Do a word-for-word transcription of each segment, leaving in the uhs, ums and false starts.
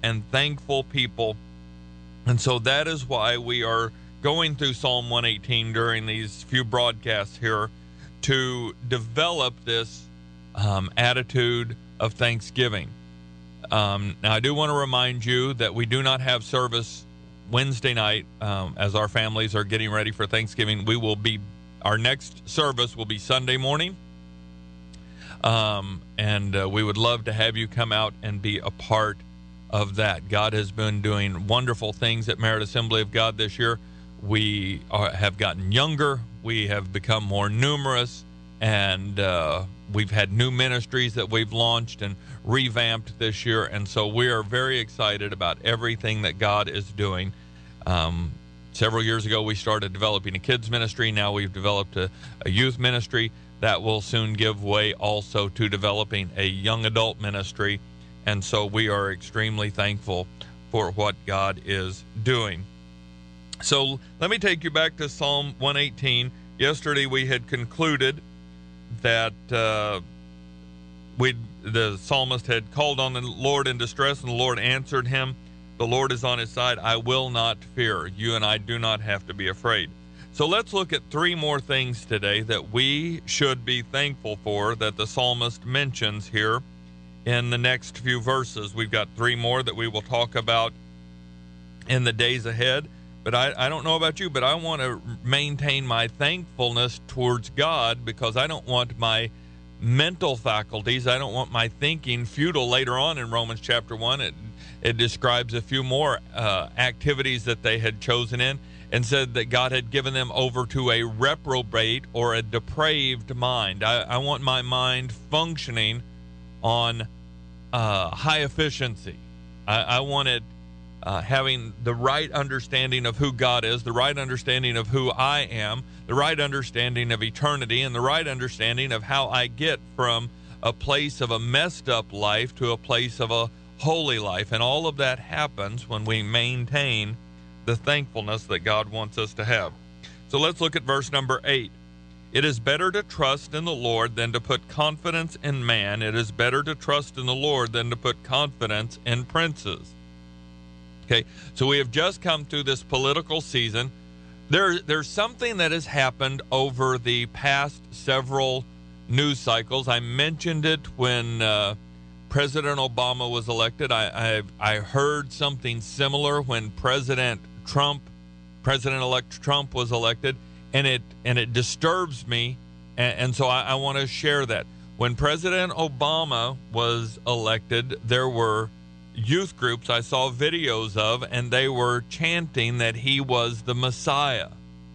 and thankful people. And so that is why we are going through Psalm one eighteen during these few broadcasts here, to develop this um, attitude of thanksgiving. Um, now, I do want to remind you that we do not have service Wednesday night um, as our families are getting ready for Thanksgiving. We will be, our next service will be Sunday morning. Um, and uh, we would love to have you come out and be a part of that. God has been doing wonderful things at Merit Assembly of God this year. We are, have gotten younger. We have become more numerous, and uh, we've had new ministries that we've launched and revamped this year. And so we are very excited about everything that God is doing. Um, several years ago, we started developing a kids ministry. Now we've developed a, a youth ministry that will soon give way also to developing a young adult ministry. And so we are extremely thankful for what God is doing. So let me take you back to Psalm one eighteen. Yesterday we had concluded that uh, we the psalmist had called on the Lord in distress, and the Lord answered him. The Lord is on his side. I will not fear. You and I do not have to be afraid. So let's look at three more things today that we should be thankful for that the psalmist mentions here in the next few verses. We've got three more that we will talk about in the days ahead. But I, I don't know about you, but I want to maintain my thankfulness towards God, because I don't want my mental faculties, I don't want my thinking futile. Later on in Romans chapter one, it, it describes a few more uh, activities that they had chosen in, and said that God had given them over to a reprobate or a depraved mind. I, I want my mind functioning on uh, high efficiency. I, I want it uh, having the right understanding of who God is, the right understanding of who I am, the right understanding of eternity, and the right understanding of how I get from a place of a messed up life to a place of a holy life. And all of that happens when we maintain the thankfulness that God wants us to have. So let's look at verse number eight. It is better to trust in the Lord than to put confidence in man. It is better to trust in the Lord than to put confidence in princes. Okay, so we have just come through this political season. There, there's something that has happened over the past several news cycles. I mentioned it when uh, President Obama was elected. I, I I heard something similar when President Trump, President-elect Trump was elected, and it and it disturbs me, and, and so I, I want to share that. When President Obama was elected, there were youth groups I saw videos of, and they were chanting that he was the Messiah.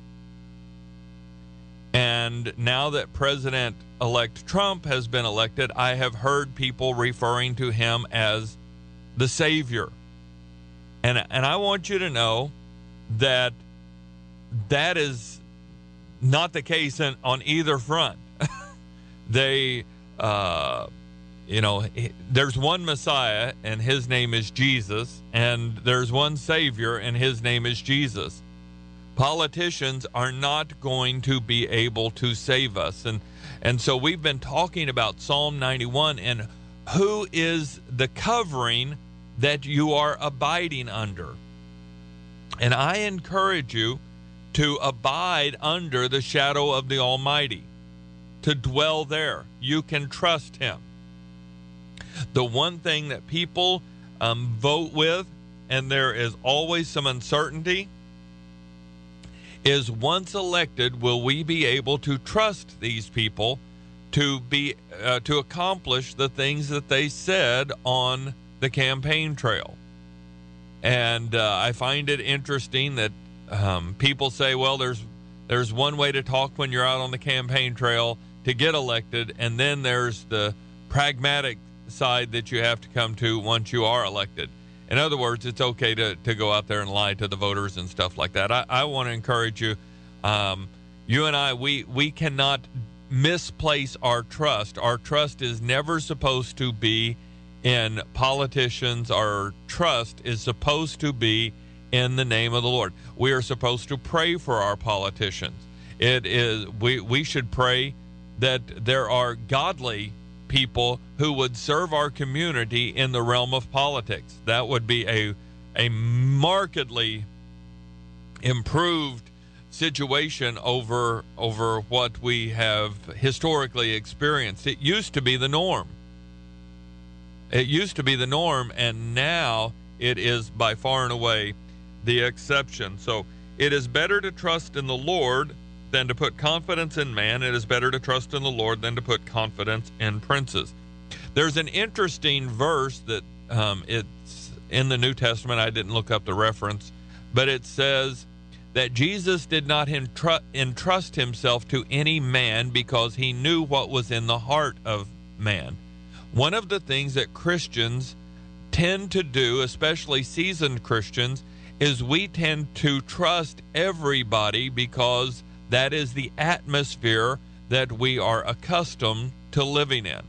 And now that President-elect Trump has been elected, I have heard people referring to him as the Savior. And and I want you to know that that is not the case in, on either front. they, uh, you know, there's one Messiah, and his name is Jesus, and there's one Savior, and his name is Jesus. Politicians are not going to be able to save us. And, and so we've been talking about Psalm ninety-one and who is the covering that you are abiding under. And I encourage you to abide under the shadow of the Almighty, to dwell there. You can trust him. The one thing that people um, vote with, and there is always some uncertainty, is once elected, will we be able to trust these people to be uh, to accomplish the things that they said on the campaign trail? And uh, I find it interesting that um, people say, well, there's there's one way to talk when you're out on the campaign trail to get elected, and then there's the pragmatic side that you have to come to once you are elected. In other words, it's okay to, to go out there and lie to the voters and stuff like that. I, I want to encourage you. Um, you and I, we, we cannot misplace our trust. Our trust is never supposed to be in politicians. Our trust is supposed to be in the name of the Lord. We are supposed to pray for our politicians. It is we, we should pray that there are godly people who would serve our community in the realm of politics. That would be a a markedly improved situation over over what we have historically experienced. It used to be the norm. It used to be the norm, and now it is by far and away the exception. So it is better to trust in the Lord than to put confidence in man. It is better to trust in the Lord than to put confidence in princes. There's an interesting verse that um, it's in the New Testament. I didn't look up the reference, but it says that Jesus did not entru- entrust himself to any man because he knew what was in the heart of man. One of the things that Christians tend to do, especially seasoned Christians, is we tend to trust everybody because that is the atmosphere that we are accustomed to living in.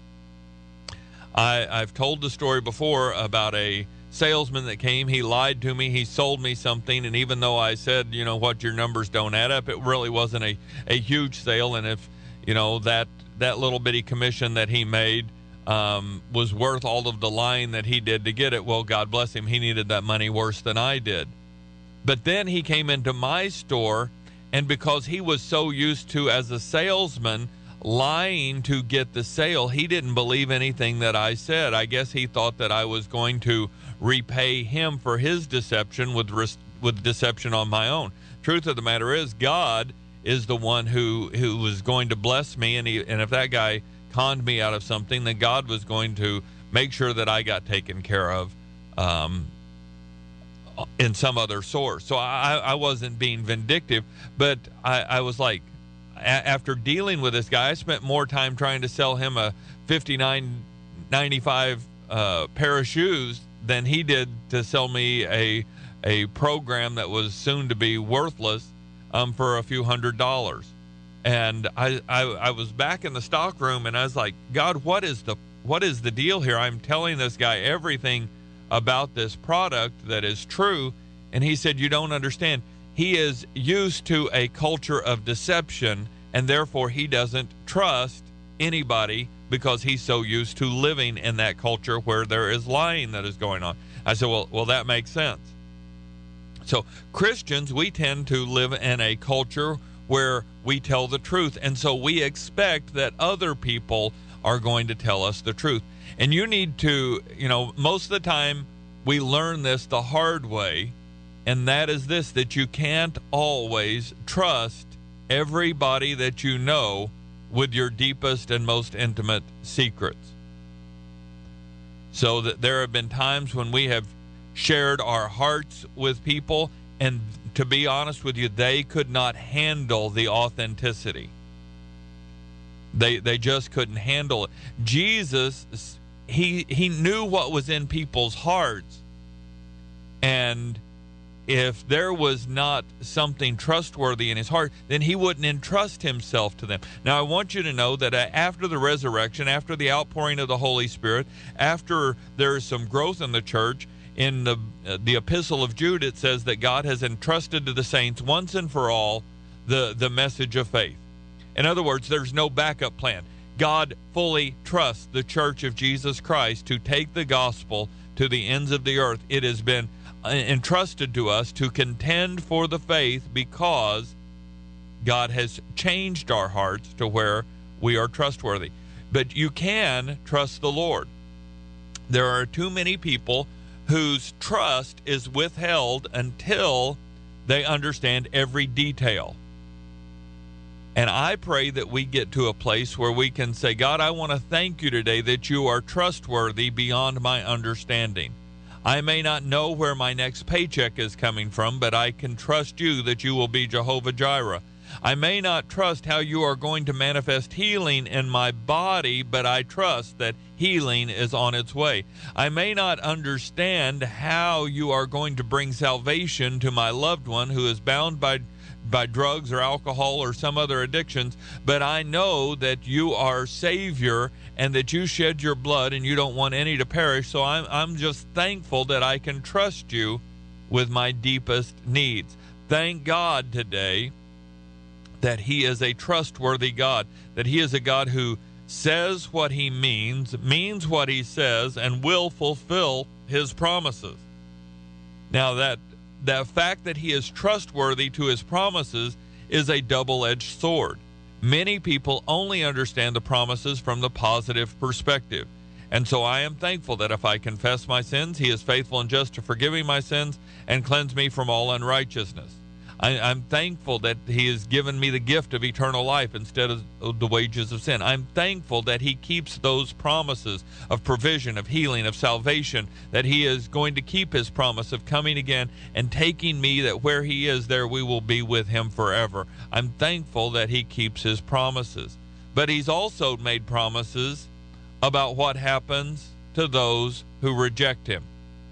I, I've told the story before about a salesman that came. He lied to me. He sold me something, and even though I said, you know what, your numbers don't add up, it really wasn't a, a huge sale. And if, you know, that, that little bitty commission that he made um, was worth all of the lying that he did to get it, well, God bless him. He needed that money worse than I did. But then he came into my store, and because he was so used to, as a salesman, lying to get the sale, he didn't believe anything that I said. I guess he thought that I was going to repay him for his deception with with deception on my own. Truth of the matter is, God is the one who who was going to bless me, and he, and if that guy conned me out of something, then God was going to make sure that I got taken care of um, in some other source. So I, I wasn't being vindictive, but I, I was like, a- after dealing with this guy, I spent more time trying to sell him a fifty-nine ninety-five uh, pair of shoes than he did to sell me a a program that was soon to be worthless um, for a few hundred dollars. And I, I I was back in the stock room, and I was like, God, what is the what is the deal here? I'm telling this guy everything about this product that is true, and he said, you don't understand. He is used to a culture of deception, and therefore he doesn't trust anybody because he's so used to living in that culture where there is lying that is going on. I said, well, well, that makes sense. So Christians, we tend to live in a culture where we tell the truth, and so we expect that other people are going to tell us the truth. And you need to, you know, most of the time we learn this the hard way, and that is this, that you can't always trust everybody that you know with your deepest and most intimate secrets. So that there have been times when we have shared our hearts with people, and to be honest with you, they could not handle the authenticity. They they just couldn't handle it. Jesus, he he knew what was in people's hearts, and if there was not something trustworthy in his heart, then he wouldn't entrust himself to them. Now, I want you to know that after the resurrection, after the outpouring of the Holy Spirit, after there is some growth in the church, in the uh, the Epistle of Jude, it says that God has entrusted to the saints once and for all the, the message of faith. In other words, there's no backup plan. God fully trusts the Church of Jesus Christ to take the gospel to the ends of the earth. It has been entrusted to us to contend for the faith because God has changed our hearts to where we are trustworthy. But you can trust the Lord. There are too many people whose trust is withheld until they understand every detail. And I pray that we get to a place where we can say, God, I want to thank you today that you are trustworthy beyond my understanding. I may not know where my next paycheck is coming from, but I can trust you that you will be Jehovah Jireh. I may not trust how you are going to manifest healing in my body, but I trust that healing is on its way. I may not understand how you are going to bring salvation to my loved one who is bound by by drugs or alcohol or some other addictions, but I know that you are Savior and that you shed your blood and you don't want any to perish. So I'm I'm just thankful that I can trust you with my deepest needs. Thank God today that he is a trustworthy God, that he is a God who says what he means, means what he says, and will fulfill his promises. Now, that that fact that he is trustworthy to his promises is a double-edged sword. Many people only understand the promises from the positive perspective. And so I am thankful that if I confess my sins, he is faithful and just to forgive me my sins and cleanse me from all unrighteousness. I, I'm thankful that he has given me the gift of eternal life instead of the wages of sin. I'm thankful that he keeps those promises of provision, of healing, of salvation, that he is going to keep his promise of coming again and taking me, that where he is, there we will be with him forever. I'm thankful that he keeps his promises. But he's also made promises about what happens to those who reject him.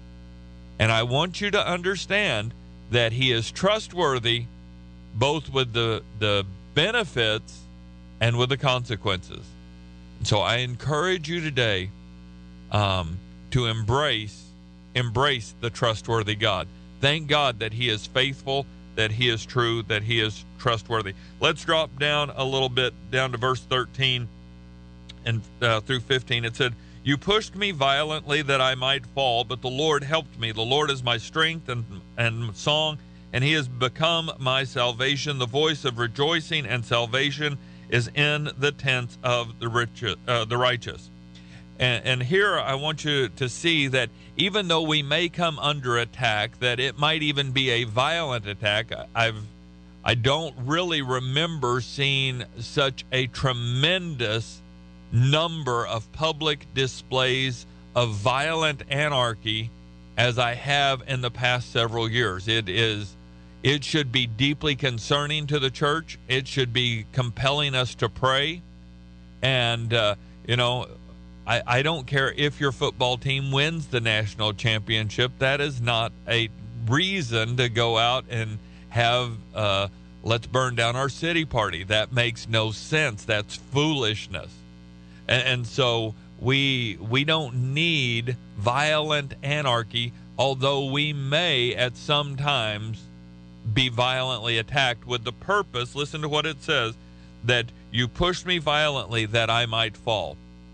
And I want you to understand that he is trustworthy both with the, the benefits and with the consequences. So I encourage you today um, to embrace embrace the trustworthy God. Thank God that he is faithful, that he is true, that he is trustworthy. Let's drop down a little bit, down to verse thirteen and uh, through fifteen. It said, "You pushed me violently that I might fall, but the Lord helped me. The Lord is my strength and, and song, and he has become my salvation. The voice of rejoicing and salvation is in the tents of the, rich, uh, the righteous." And, and here I want you to see that even though we may come under attack, that it might even be a violent attack. I've, I don't really remember seeing such a tremendous number of public displays of violent anarchy as I have in the past several years. It is, it should be deeply concerning to the church. It should be compelling us to pray. And, uh, you know, I, I don't care if your football team wins the national championship. That is not a reason to go out and have, uh, let's burn down our city party. That makes no sense. That's foolishness. And, and so we we don't need violent anarchy, although we may at some times be violently attacked with the purpose, listen to what it says, that you pushed me violently that I might fall.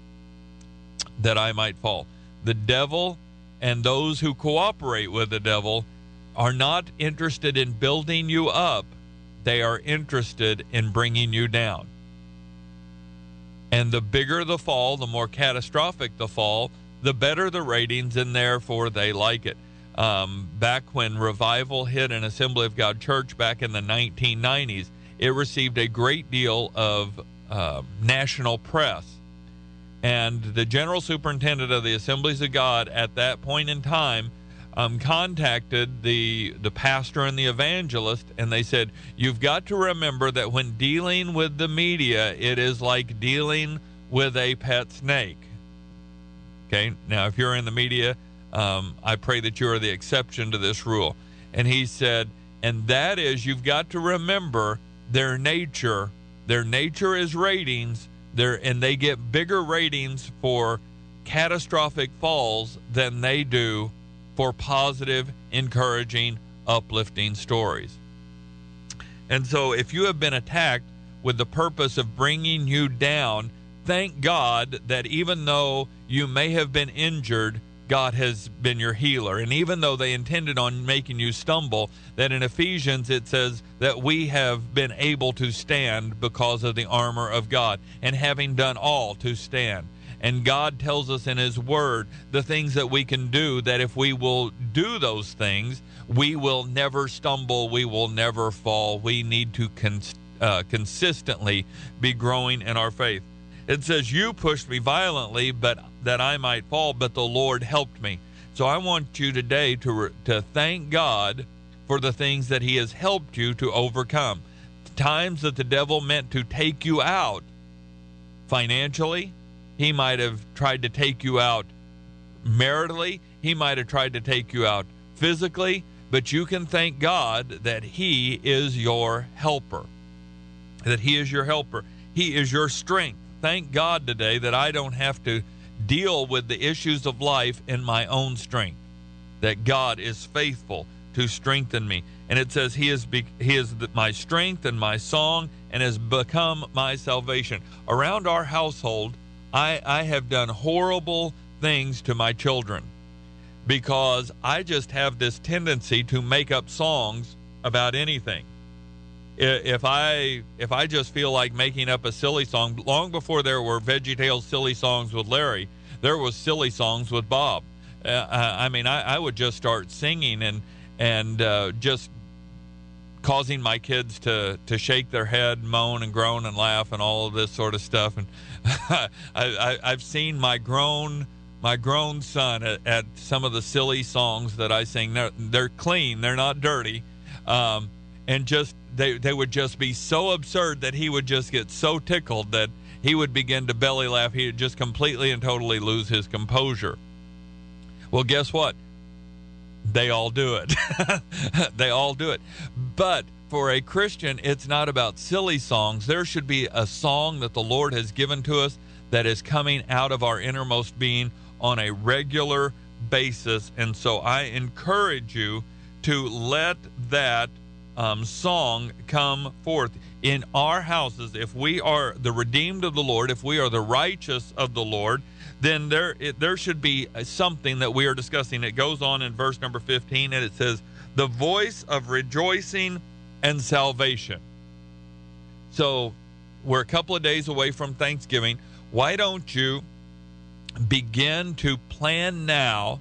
That I might fall. The devil and those who cooperate with the devil are not interested in building you up. They are interested in bringing you down. And the bigger the fall, the more catastrophic the fall, the better the ratings, and therefore they like it. Um, back when revival hit an Assembly of God church back in the nineteen nineties, it received a great deal of uh, national press. And the general superintendent of the Assemblies of God at that point in time um, contacted the the pastor and the evangelist, and they said, you've got to remember that when dealing with the media, it is like dealing with a pet snake. Okay, now if you're in the media, um, I pray that you are the exception to this rule. And he said, and that is, you've got to remember their nature. Their nature is ratings. They're, and they get bigger ratings for catastrophic falls than they do for positive, encouraging, uplifting stories. And so if you have been attacked with the purpose of bringing you down, thank God that even though you may have been injured, God has been your healer. And even though they intended on making you stumble, that in Ephesians it says that we have been able to stand because of the armor of God, and having done all to stand. And God tells us in his word the things that we can do, that if we will do those things, we will never stumble, we will never fall. We need to cons- uh, consistently be growing in our faith. It says, you pushed me violently, but that I might fall, but the Lord helped me. So I want you today to re- to thank God for the things that he has helped you to overcome. Times that the devil meant to take you out financially, he might have tried to take you out maritally, he might have tried to take you out physically, but you can thank God that he is your helper, that he is your helper. He is your strength. Thank God today that I don't have to deal with the issues of life in my own strength, that God is faithful to strengthen me. And it says he is be, he is my strength and my song, and has become my salvation. Around our household, I, I have done horrible things to my children because I just have this tendency to make up songs about anything. If I if I just feel like making up a silly song, long before there were VeggieTales silly songs with Larry, there was silly songs with Bob. Uh, I mean, I, I would just start singing and and uh, just causing my kids to, to shake their head, moan and groan and laugh and all of this sort of stuff. And I, I, I've seen my grown my grown son at, at some of the silly songs that I sing. They're, they're clean, they're not dirty, um, and just they they would just be so absurd that he would just get so tickled that he would begin to belly laugh. He would just completely and totally lose his composure. Well, guess what? They all do it. They all do it. But for a Christian, it's not about silly songs. There should be a song that the Lord has given to us that is coming out of our innermost being on a regular basis. And so I encourage you to let that um, song come forth. In our houses, if we are the redeemed of the Lord, if we are the righteous of the Lord, then there it, there should be something that we are discussing. It goes on in verse number fifteen, and it says, the voice of rejoicing and salvation. So we're a couple of days away from Thanksgiving. Why don't you begin to plan now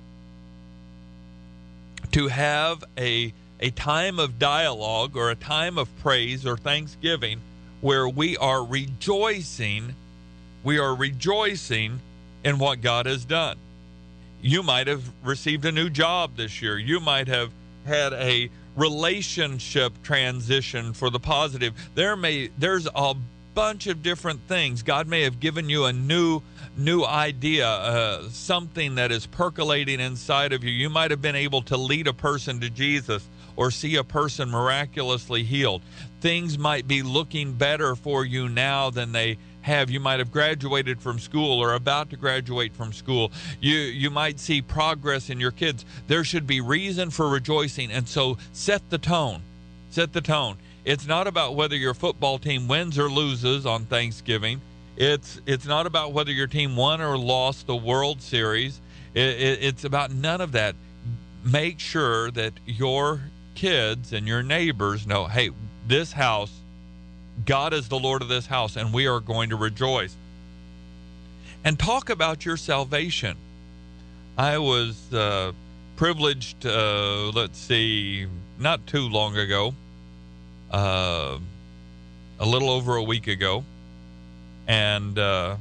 to have a a time of dialogue or a time of praise or thanksgiving where we are rejoicing, we are rejoicing in what God has done. You might have received a new job this year. You might have had a relationship transition for the positive. There may there's a bunch of different things. God may have given you a new new idea, uh, something that is percolating inside of you. You might have been able to lead a person to Jesus or see a person miraculously healed. Things might be looking better for you now than they have. You might have graduated from school or about to graduate from school. You you might see progress in your kids. There should be reason for rejoicing. And so set the tone. Set the tone. It's not about whether your football team wins or loses on Thanksgiving. It's it's not about whether your team won or lost the World Series. It, it, it's about none of that. Make sure that your kids and your neighbors know, hey, this house, God is the Lord of this house, and we are going to rejoice. And talk about your salvation. I was uh, privileged, uh, let's see, not too long ago, uh, a little over a week ago, and uh,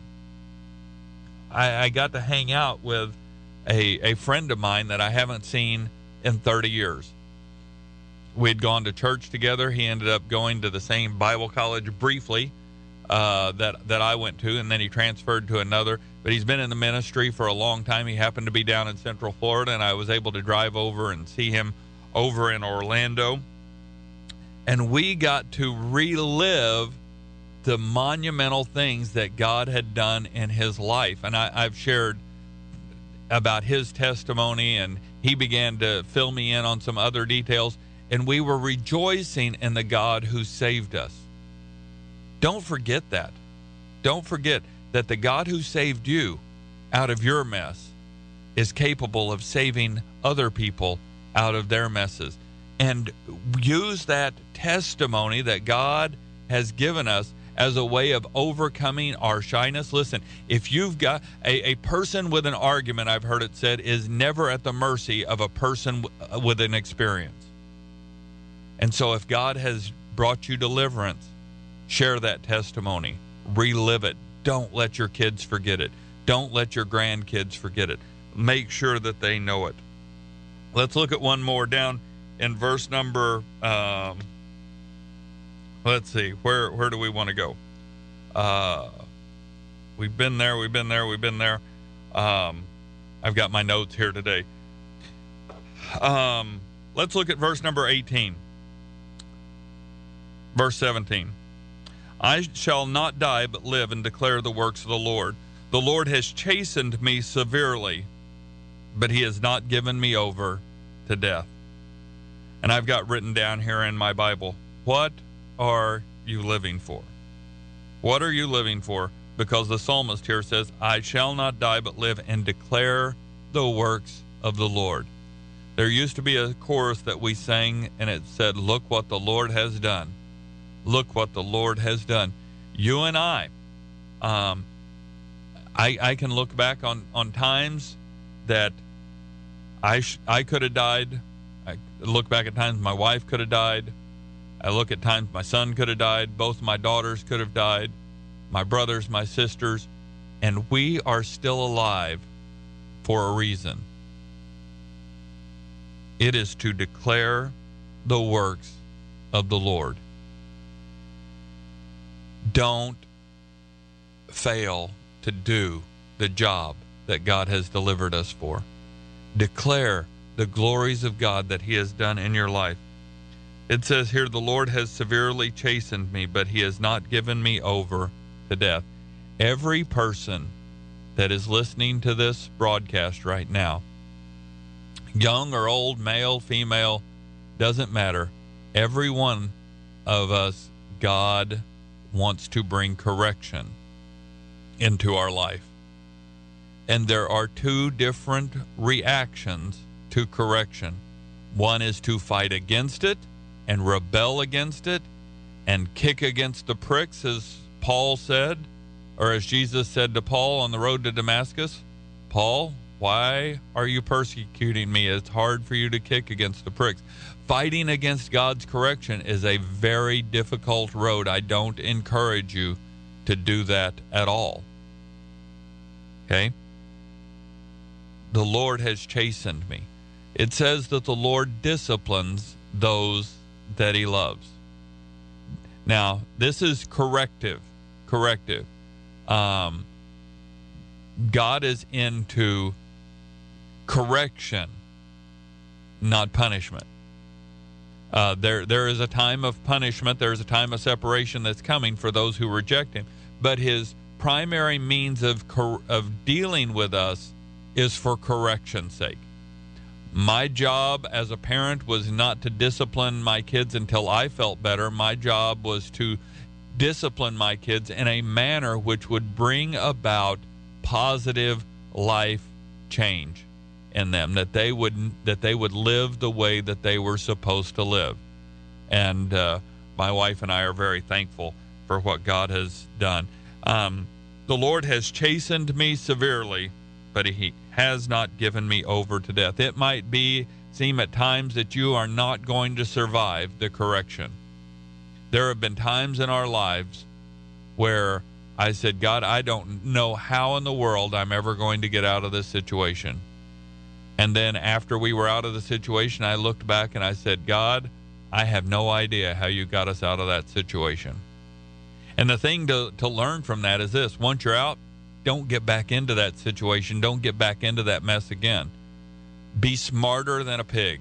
I, I got to hang out with a, a friend of mine that I haven't seen in thirty years. We'd gone to church together. He ended up going to the same Bible college briefly uh, that that I went to, and then he transferred to another. But he's been in the ministry for a long time. He happened to be down in Central Florida, and I was able to drive over and see him over in Orlando. And we got to relive the monumental things that God had done in his life. And I, I've shared about his testimony, and he began to fill me in on some other details. And we were rejoicing in the God who saved us. Don't forget that. Don't forget that the God who saved you out of your mess is capable of saving other people out of their messes. And use that testimony that God has given us as a way of overcoming our shyness. Listen, if you've got a, a person with an argument, I've heard it said, is never at the mercy of a person w- with an experience. And so if God has brought you deliverance, share that testimony. Relive it. Don't let your kids forget it. Don't let your grandkids forget it. Make sure that they know it. Let's look at one more down in verse number, um, let's see, where where do we want to go? Uh, we've been there, we've been there, we've been there. Um, I've got my notes here today. Um, let's look at verse number eighteen. Verse seventeen, I shall not die but live and declare the works of the Lord. The Lord has chastened me severely, but he has not given me over to death. And I've got written down here in my Bible, what are you living for? What are you living for? Because the psalmist here says, I shall not die but live and declare the works of the Lord. There used to be a chorus that we sang, and it said, look what the Lord has done. Look what the Lord has done. You and I, um, I, I can look back on, on times that I sh- I could have died. I look back at times my wife could have died. I look at times my son could have died. Both my daughters could have died. My brothers, my sisters. And we are still alive for a reason. It is to declare the works of the Lord. Don't fail to do the job that God has delivered us for. Declare the glories of God that he has done in your life. It says here, the Lord has severely chastened me, but he has not given me over to death. Every person that is listening to this broadcast right now, young or old, male, female, doesn't matter. Every one of us, God wants to bring correction into our life. And there are two different reactions to correction. One is to fight against it and rebel against it and kick against the pricks, as Paul said, or as Jesus said to Paul on the road to Damascus, Paul, why are you persecuting me? It's hard for you to kick against the pricks. Fighting against God's correction is a very difficult road. I don't encourage you to do that at all. Okay? The Lord has chastened me. It says that the Lord disciplines those that he loves. Now, this is corrective. Corrective. Um, God is into correction, not punishment. Uh, there, there is a time of punishment. There is a time of separation that's coming for those who reject him. But his primary means of cor- of dealing with us is for correction's sake. My job as a parent was not to discipline my kids until I felt better. My job was to discipline my kids in a manner which would bring about positive life change in them, that they would that they would live the way that they were supposed to live. And uh, my wife and I are very thankful for what God has done. Um, the Lord has chastened me severely, but he has not given me over to death. It might be seem at times that you are not going to survive the correction. There have been times in our lives where I said, God, I don't know how in the world I'm ever going to get out of this situation. And then after we were out of the situation, I looked back and I said, God, I have no idea how you got us out of that situation. And the thing to, to learn from that is this: once you're out, don't get back into that situation. Don't get back into that mess again. Be smarter than a pig.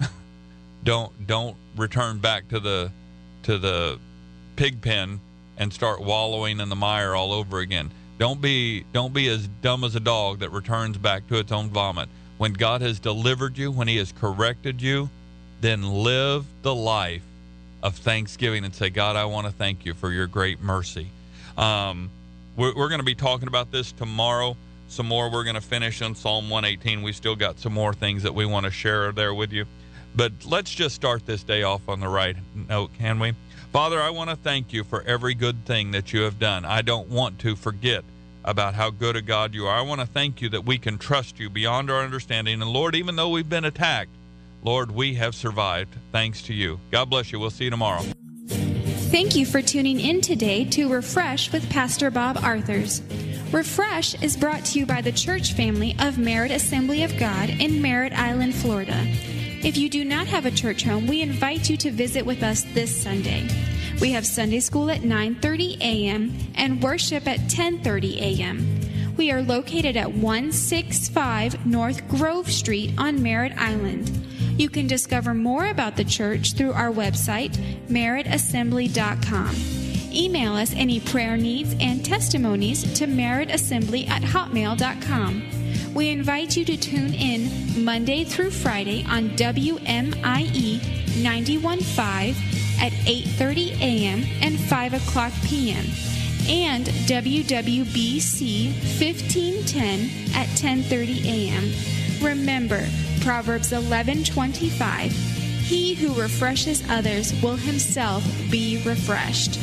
don't don't return back to the to the pig pen and start wallowing in the mire all over again. Don't be don't be as dumb as a dog that returns back to its own vomit. When God has delivered you, when he has corrected you, then live the life of thanksgiving and say, God, I want to thank you for your great mercy. Um, we're we're going to be talking about this tomorrow some more. We're going to finish on Psalm one eighteen. We still got some more things that we want to share there with you. But let's just start this day off on the right note, can we? Father, I want to thank you for every good thing that you have done. I don't want to forget about how good a God you are. I want to thank you that we can trust you beyond our understanding. And Lord, even though we've been attacked, Lord, we have survived thanks to you. God bless you. We'll see you tomorrow. Thank you for tuning in today to Refresh with Pastor Bob Arthurs. Refresh is brought to you by the church family of Merritt Assembly of God in Merritt Island, Florida. If you do not have a church home, we invite you to visit with us this Sunday. We have Sunday school at nine thirty a.m. and worship at ten thirty a.m. We are located at one sixty-five North Grove Street on Merritt Island. You can discover more about the church through our website, merritt assembly dot com. Email us any prayer needs and testimonies to merrittassembly at hotmail dot com. We invite you to tune in Monday through Friday on W M I E ninety-one point five at eight thirty a.m. and five o'clock p.m. and W W B C fifteen ten at ten thirty a.m. Remember, Proverbs eleven twenty-five, he who refreshes others will himself be refreshed.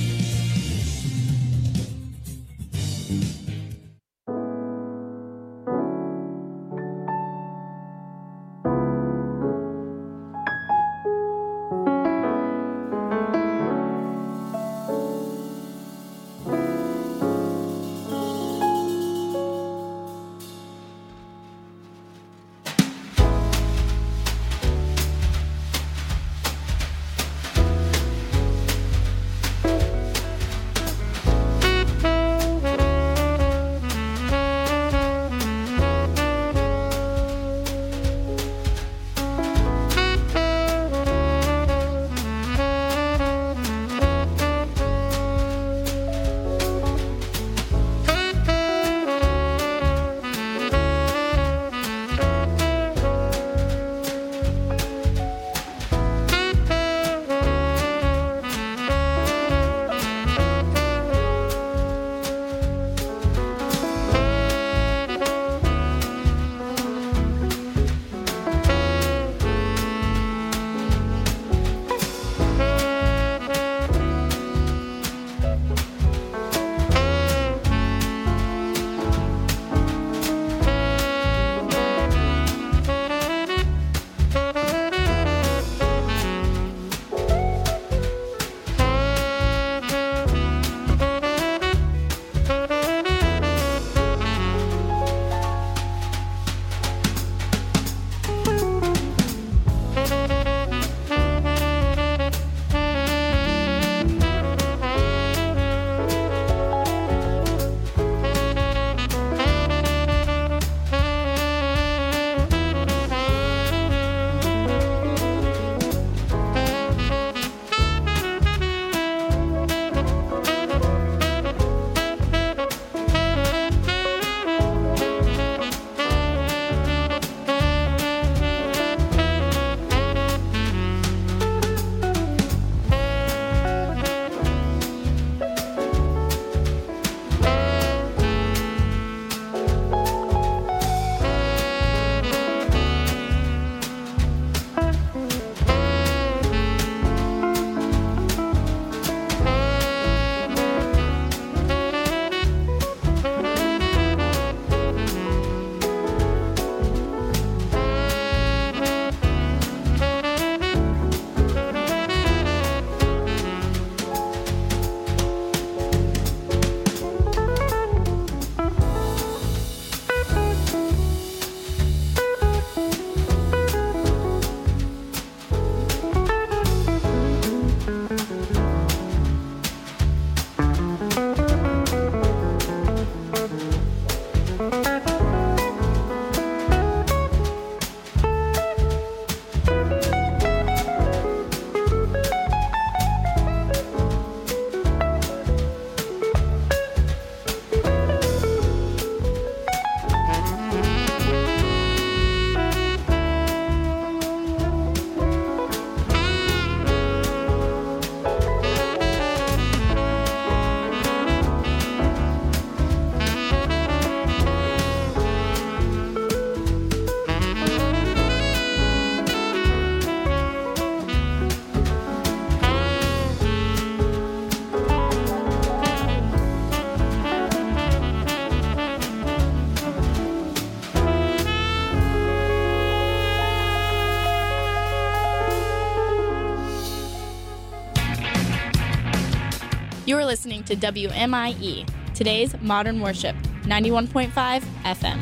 You're listening to W M I E, today's Modern Worship, ninety-one point five F M.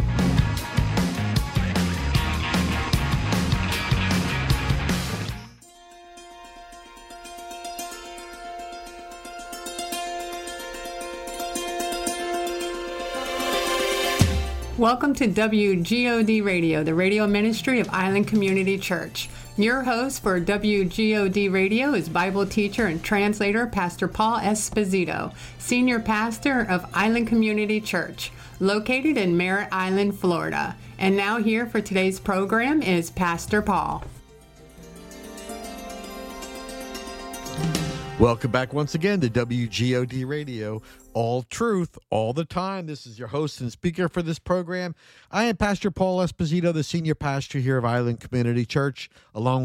Welcome to W G O D Radio, the radio ministry of Island Community Church. Your host for W G O D Radio is Bible teacher and translator Pastor Paul Esposito, senior pastor of Island Community Church, located in Merritt Island, Florida. And now here for today's program is Pastor Paul. Welcome back once again to W G O D Radio, all truth, all the time. This is your host and speaker for this program. I am Pastor Paul Esposito, the senior pastor here of Island Community Church, along